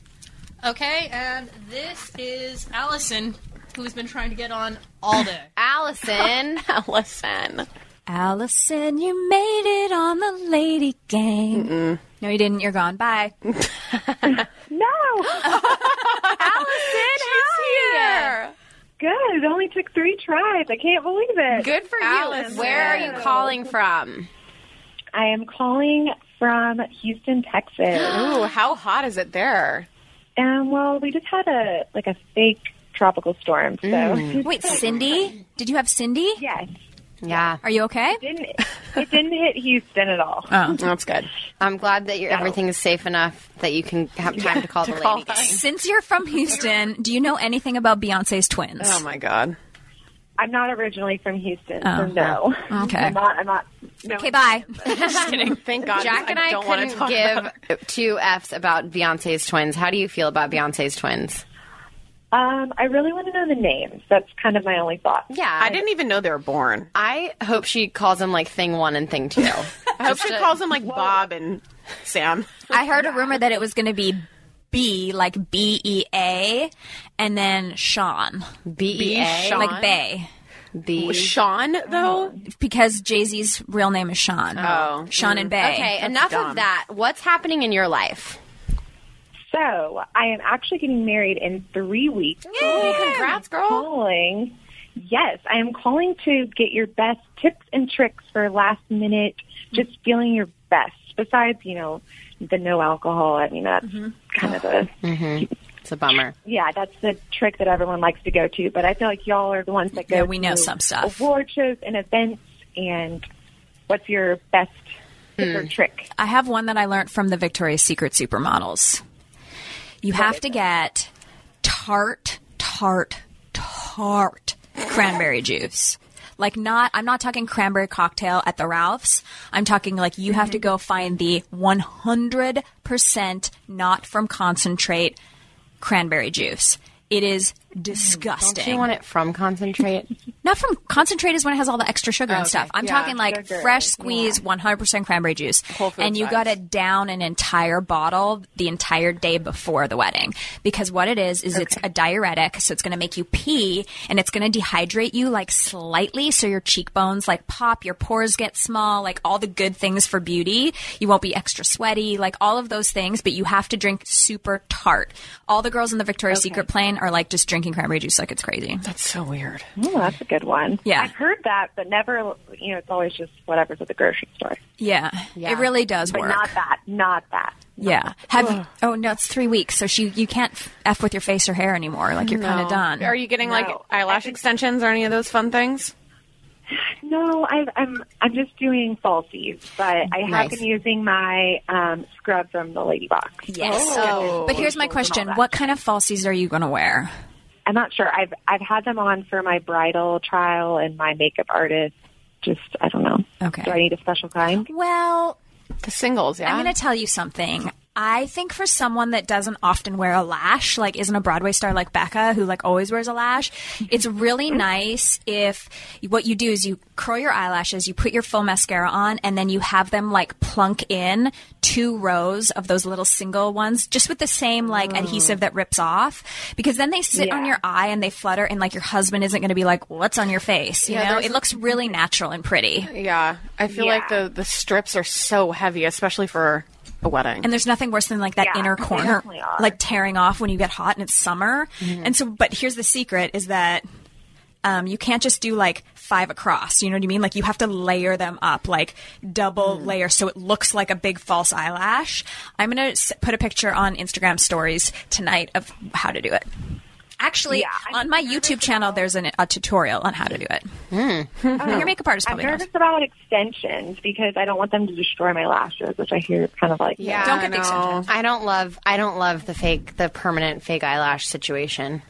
Okay, and this is Allison, who's been trying to get on all day. Allison. Listen. Allison, you made it on the Lady Gang. Mm-mm. No, you didn't. You're gone. Bye. No! Allison, she's here. Good. It only took three tries. I can't believe it. Good for Allison, you. where are you calling from? I am calling from Houston, Texas. Ooh, how hot is it there? Um, well, we just had a like a fake tropical storm. So Wait, Cindy? Did you have Cindy? yes, Yeah. Are you okay? it didn't it didn't hit Houston at all. Oh. That's good. I'm glad that you're, everything is safe enough that you can have time to call the call lady gang. Since you're from Houston, do you know anything about Beyonce's twins? Oh my god. I'm not originally from Houston, Oh. so no. Okay. I'm not. I'm not. No. Okay, bye. Just kidding. Thank God. Jack and I, don't want to couldn't talk give about two F's about Beyonce's twins. How do you feel about Beyonce's twins? Um, I really want to know the names. That's kind of my only thought. Yeah. I didn't even know they were born. I hope she calls them like thing one and thing two. I hope she calls them like Bob and Sam. I heard a rumor that it was going to be B, like B E A, and then Sean, B E A. Sean? like Bay. B. Sean, though? Because Jay-Z's real name is Sean. Oh. Sean and Bay. Okay, enough dumb. of that. What's happening in your life? So I am actually getting married in three weeks. Ooh, congrats, girl. Calling. Yes, I am calling to get your best tips and tricks for last minute, just feeling your best. Besides, you know, the no alcohol. I mean, that's kind of the, Mm-hmm. It's a bummer. yeah, that's the trick that everyone likes to go to. But I feel like y'all are the ones that go Yeah, we know to some stuff. award shows and events. And what's your best tip or trick? I have one that I learned from the Victoria's Secret supermodels. You have to get tart, tart, tart cranberry juice. Like not, I'm not talking cranberry cocktail at the Ralph's. I'm talking like you have to go find the one hundred percent not from concentrate cranberry juice. It is disgusting. Don't you want it from concentrate? Not from concentrate is when it has all the extra sugar Oh, and stuff. okay. I'm Yeah, talking like sugar, fresh squeeze, one hundred percent cranberry juice. Whole Foods And you vibes. got to down an entire bottle the entire day before the wedding. Because what it is, is it's a diuretic, so it's going to make you pee, and it's going to dehydrate you like slightly, so your cheekbones like pop, your pores get small, like all the good things for beauty. You won't be extra sweaty, like all of those things, but you have to drink super tart. All the girls in the Victoria's Secret plane are like just drinking cranberry juice like it's crazy. That's so weird. Oh, that's a good one. Yeah. I've heard that, but never, you know, it's always just whatever's at the grocery store. Yeah, Yeah. it really does But work. not that. Not that. Yeah. Have oh no, it's three weeks, so she you can't f with your face or hair anymore. Like you're kind of No. done. Are you getting like eyelash extensions or any of those fun things? No, I've, I'm I'm just doing falsies, but I have Nice. been using my um, scrub from the Lady Box. Yes. Oh. But here's my question: what kind of falsies are you going to wear? I'm not sure. I've I've had them on for my bridal trial and my makeup artist. Just I don't know. Okay. Do I need a special kind? Well, the singles. Yeah. I'm going to tell you something. I think for someone that doesn't often wear a lash, like isn't a Broadway star like Becca, who like always wears a lash, it's really nice if what you do is you curl your eyelashes, you put your full mascara on, and then you have them like plunk in two rows of those little single ones, just with the same like adhesive that rips off, because then they sit on Yeah. your eye and they flutter, and like your husband isn't going to be like, "What's on your face?" You Yeah, know, there's- it looks really natural and pretty. Yeah. I feel Yeah. like the, the strips are so heavy, especially for a wedding. And there's nothing worse than like that Yeah, inner they corner, definitely are. like tearing off when you get hot and it's summer. Mhm. And so, but here's the secret: is that um, you can't just do like five across. You know what I mean? Like you have to layer them up, like double layer, so it looks like a big false eyelash. I'm gonna s- put a picture on Instagram stories tonight of how to do it. Actually, on my YouTube channel, there's an, a tutorial on how to do it. Your makeup artist I'm probably knows. nervous about extensions because I don't want them to destroy my lashes, which I hear is kind of like Yeah, don't I know. I don't love. I don't love the fake, the permanent fake eyelash situation.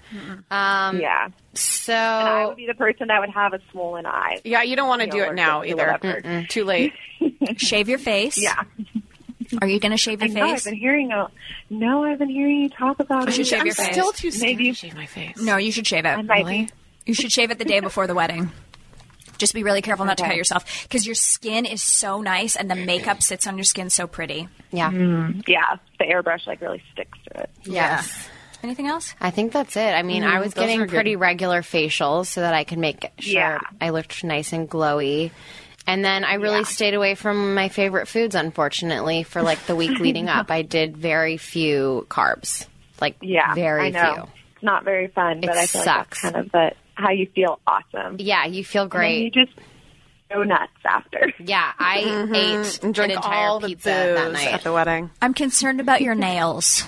Um, yeah. So and I would be the person that would have a swollen eye. Yeah, you don't want to You do know, it or now just either. whatever. Mm-mm. Too late. Shave your face. Yeah. Are you going to shave your I know, I've face? been hearing. A, no, I've been hearing you talk about You it. should shave I'm your face. still too scared to shave my face. No, you should shave it. I might be. You should shave it the day before the wedding. Just be really careful not to Okay. cut yourself, because your skin is so nice and the makeup sits on your skin so pretty. Yeah. Mm, yeah. The airbrush like really sticks to it. Yes. Anything else? I think that's it. I mean, Mm, I was those getting are good. pretty regular facials so that I could make sure Yeah. I looked nice and glowy. And then I really stayed away from my favorite foods, unfortunately, for like the week leading up. I did very few carbs. Like, Yeah, very I know. few. It's not very fun, but It I feel sucks. like that's kind of the, how you feel awesome. Yeah, you feel And then great. you just go nuts after. Yeah, I Mhm. ate And drink an entire all the pizza that booze night at the wedding. I'm concerned about your nails.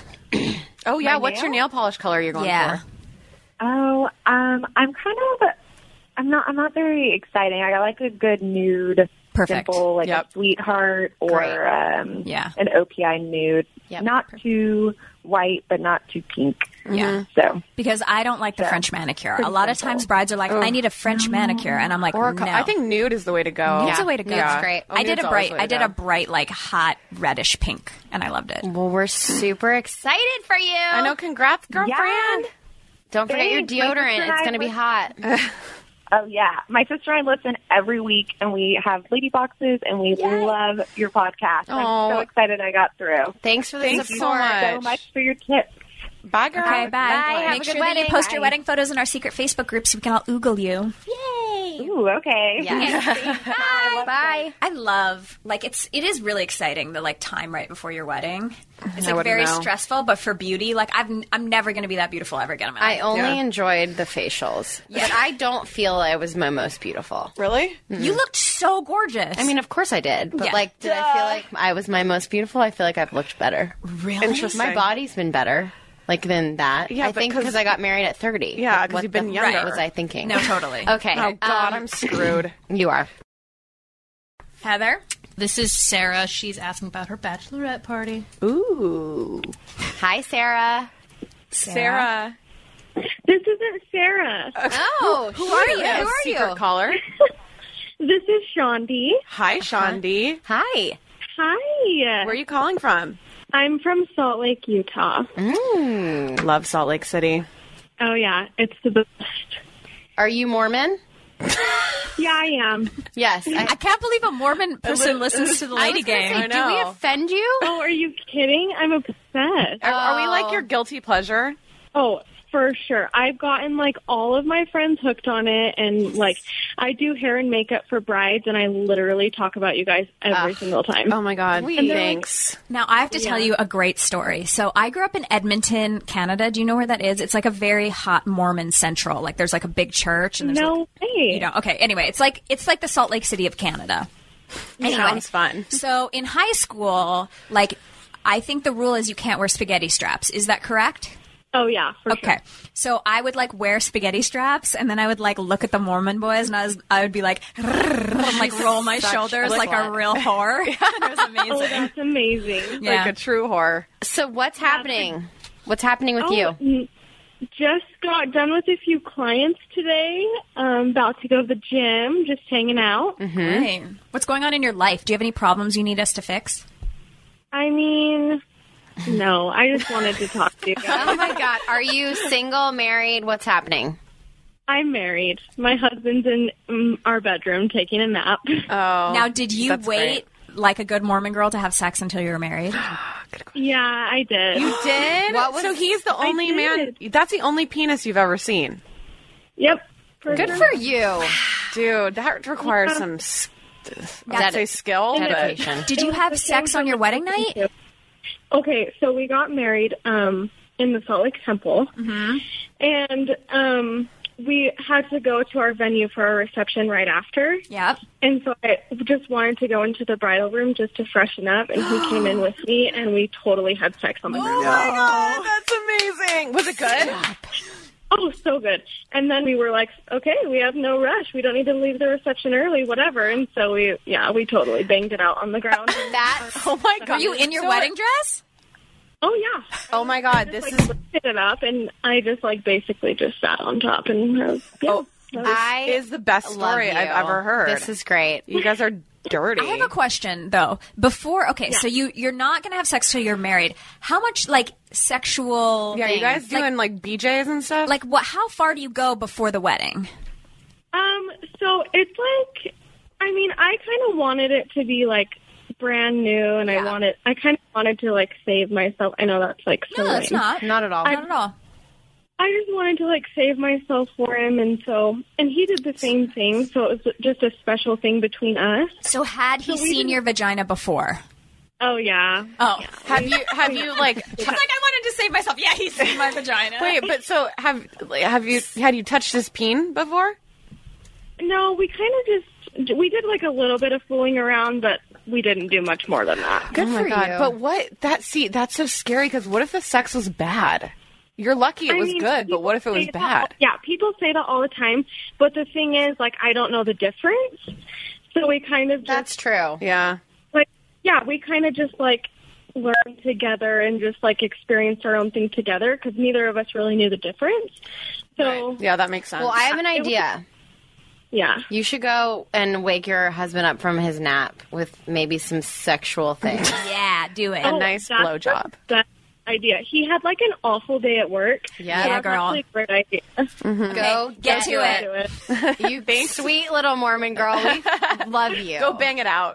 Oh yeah, My what's your nail polish color you're going Yeah. for? Oh, um, I'm kind of, I'm not, I'm not very exciting. I got like a good nude, Perfect. simple, like Yep. a sweetheart or Great. um, Yeah. an O P I nude. Yep. Not too white, but not too pink. Yeah. So Because I don't like the French manicure. A lot of simple. times brides are like, I need a French manicure. And I'm like, Or a no. co- I think nude is the way to go. Nude's the way to go. Nude's great. Oh, I did nude's a always bright, the way I to did go. a bright, like hot reddish pink, and I loved it. Well, we're super excited for you. I know. Congrats, girlfriend. Don't forget your Thanks. My sister deodorant. and It's I going to be were- hot. Oh yeah, my sister and I listen every week, and we have lady boxes, and we love your podcast. Aw. I'm so excited I got through. Thanks for the Thank you support. so So much. much for your tips. Bye, girl. Okay, bye. Bye. Have Make a sure good that you wedding. post your Bye. wedding photos in our secret Facebook group so we can all oogle you. Ooh, okay. Yeah. Bye. Bye. I love, like, it's, it is really exciting, the, like, time right before your wedding. It's, I like, wouldn't very know. stressful, but for beauty, like, I've, I'm never going to be that beautiful ever again in my I life. only Yeah. enjoyed the facials, but I don't feel I was my most beautiful. Really? You looked so gorgeous. I mean, of course I did, but Yeah. like, did I feel like I was my most beautiful? I feel like I've looked better. really? Interesting. My body's been better, like than that. Yeah, I but think 'cause- because I got married at thirty. Yeah, Like, 'cause what you've been the younger. fuck was I thinking? No, totally. Okay. Oh God, um, I'm screwed. You are. Heather? This is Sarah. She's asking about her bachelorette party. Ooh. Hi, Sarah. Sarah. This isn't Sarah. Oh, who are you? Who are Secret you? caller. This is Shandi. Hi, Shandi. Hi. Hi. Where are you calling from? I'm from Salt Lake, Utah. Mm. Love Salt Lake City. Oh, yeah. It's the best. Are you Mormon? Yeah, I am. Yes. I, I can't believe a Mormon person listens to the I Lady was gonna Gang. say, I do know. we offend you? Oh, are you kidding? I'm obsessed. Are, are we like your guilty pleasure? Oh, for sure. I've gotten, like, all of my friends hooked on it, and, like, I do hair and makeup for brides, and I literally talk about you guys every Ugh. single time. Oh, my God. We- Thanks. Now, I have to tell you a great story. So, I grew up in Edmonton, Canada. Do you know where that is? It's like a very hot Mormon central. Like, there's like a big church. And there's No like, way. You know, okay, anyway, it's like it's like the Salt Lake City of Canada. Anyway, Sounds fun. So, in high school, like, I think the rule is you can't wear spaghetti straps. Is that correct? Oh, yeah, for Okay. So I would like wear spaghetti straps, and then I would like look at the Mormon boys, and I was I would be like, and, like roll my Such shoulders a like slut. a real whore. It was sure. amazing. Oh, that's amazing. Yeah. Like a true whore. So what's happening? What's happening with Oh, you? mm, just got done with a few clients today. Um, about to go to the gym, just hanging out. Right. What's going on in your life? Do you have any problems you need us to fix? I mean, no, I just wanted to talk to you guys. Oh my God. Are you single, married? What's happening? I'm married. My husband's in um, our bedroom taking a nap. Oh. Now, did you that's wait like a good Mormon girl to have sex until you were married? Yeah, I did. You did? What was- so he's the I only man. did. That's the only penis you've ever seen. Yep. For Good sure. for you. Dude, that requires some, s- I'd say skill. but- Dedication. Did you have sex on your wedding night? Okay, so we got married um, in the Salt Lake Temple, Mm-hmm. and um, we had to go to our venue for our reception right after. Yep. And so I just wanted to go into the bridal room just to freshen up, and he came in with me, and we totally had sex on the ground. Oh my God, that's amazing. Was it good? Oh, so good. And then we were like, okay, we have no rush. We don't need to leave the reception early, whatever. And so we, yeah, we totally banged it out on the ground. That's Oh my God. Were you in your So- wedding dress? Oh, yeah. Oh my God, Just, this like, is. lifted it up, and I just, like, basically just sat on top. And I was, yeah, Oh, that was- I is the best love story you. I've ever heard. This is great. You guys are dirty. I have a question though. Before, okay, so you you're not gonna have sex till you're married. How much like sexual? Yeah, you things, guys doing like, B Js and stuff? like what? How far do you go before the wedding? Um, so it's like, I mean, I kind of wanted it to be, like, brand new, and I wanted, I kind of wanted to, like, save myself. I know that's, like, so No, that's lame. not. Not at all. Not at all. I just wanted to, like, save myself for him, and so, and he did the same thing, so it was just a special thing between us. So had he So we seen didn't- your vagina before? Oh, yeah. Oh, have you have you like? I was like, I wanted to save myself. Yeah, he's seen my vagina. Wait, but so have like, have you had you touched his peen before? No, we kind of just, we did, like, a little bit of fooling around, but we didn't do much more than that. Good Oh my for God. you. But what that see that's so scary because what if the sex was bad? You're lucky it I was mean, good, but people what if it was say that- bad? yeah, people say that all the time, but the thing is, like, I don't know the difference. So we kind of just, That's true. Yeah. like, yeah, we kind of just, like, learned together and just, like, experienced our own thing together because neither of us really knew the difference. So, Yeah, that makes sense. Well, I have an idea. yeah. You should go and wake your husband up from his nap with maybe some sexual things. Yeah, do it. a nice that's blowjob. That idea. He had, like, an awful day at work. Yeah, so yeah, that's girl. actually a great idea. Go get to do it. Do it. You sweet little Mormon girl. We love you. Go bang it out.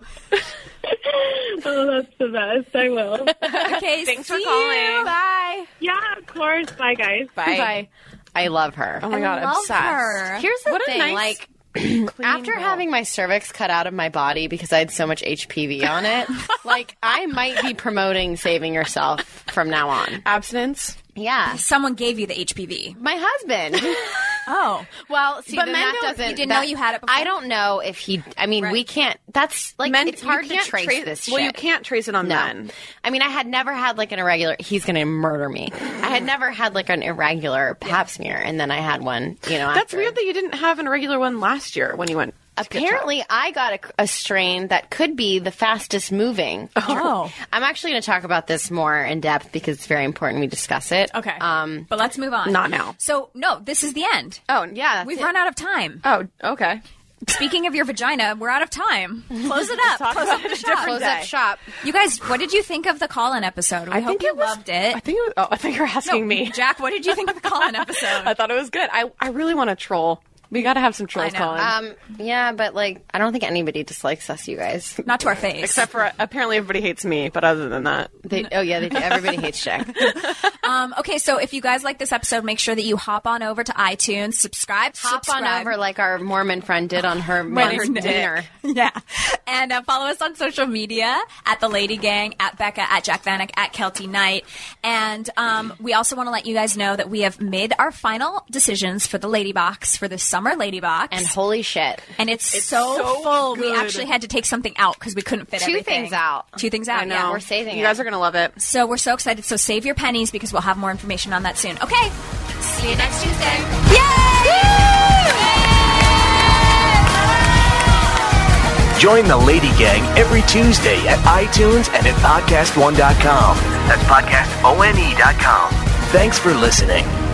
Oh, that's the best. I will. Okay, Thanks for see calling. you. Bye. Yeah, of course. Bye, guys. Bye. Bye. I love her. Oh my God, love obsessed. her. Here's the What a thing, nice, like clean after girl. having my cervix cut out of my body because I had so much H P V on it, like I might be promoting saving yourself from now on. abstinence. Yeah. Someone gave you the H P V. My husband. Oh. Well, see, But then men that don't- doesn't. You didn't that- know you had it before? I don't know if he. I mean, Right. we can't. That's like Men, it's hard you to can't trace, this. Well, you shit. can't trace it on No. men. I mean, I had never had like an irregular. He's going to murder me. I had never had like an irregular pap smear, and then I had one. You know, That's after. weird that you didn't have an irregular one last year when you went. Apparently, I got a, a strain that could be the fastest moving. Oh. I'm actually going to talk about this more in depth because it's very important we discuss it. Okay. Um, but let's move on. Not now. So, no, this is the end. Oh, yeah. that's We've it. run out of time. Oh, okay. Speaking of your vagina, we're out of time. Close it up. Talk Close about up it the a shop. different Close day. up shop. You guys, what did you think of the call-in episode? We I hope think you it was, loved it. I think it was, oh, I think you're asking No, me. Jack, what did you think of the call-in episode? I thought it was good. I, I really want to troll. We got to have some trolls I know. calling. Um, yeah, but like, I don't think anybody dislikes us, you guys. Not to our face. Except for, apparently everybody hates me, but other than that. They, oh yeah, they do. Everybody hates Jack. Um, okay, so if you guys like this episode, make sure that you hop on over to iTunes, subscribe, Hop subscribe. on over like our Mormon friend did on her, When on her it's Nick. dinner. Yeah. And uh, follow us on social media at The Lady Gang, at Becca, at Jack Vanek, at Kelty Knight. And um, we also want to let you guys know that we have made our final decisions for the Lady Box, for the summer Lady Box. And holy shit. And it's, It's so, so full. good. We actually had to take something out because we couldn't fit Two everything. things out. Two things out, I know. yeah. We're saving You it. guys are going to love it. So we're so excited. So save your pennies because we'll have more information on that soon. Okay. See you next Tuesday. Join the Lady Gang every Tuesday at iTunes and at podcast one dot com. That's podcast one dot com. Thanks for listening.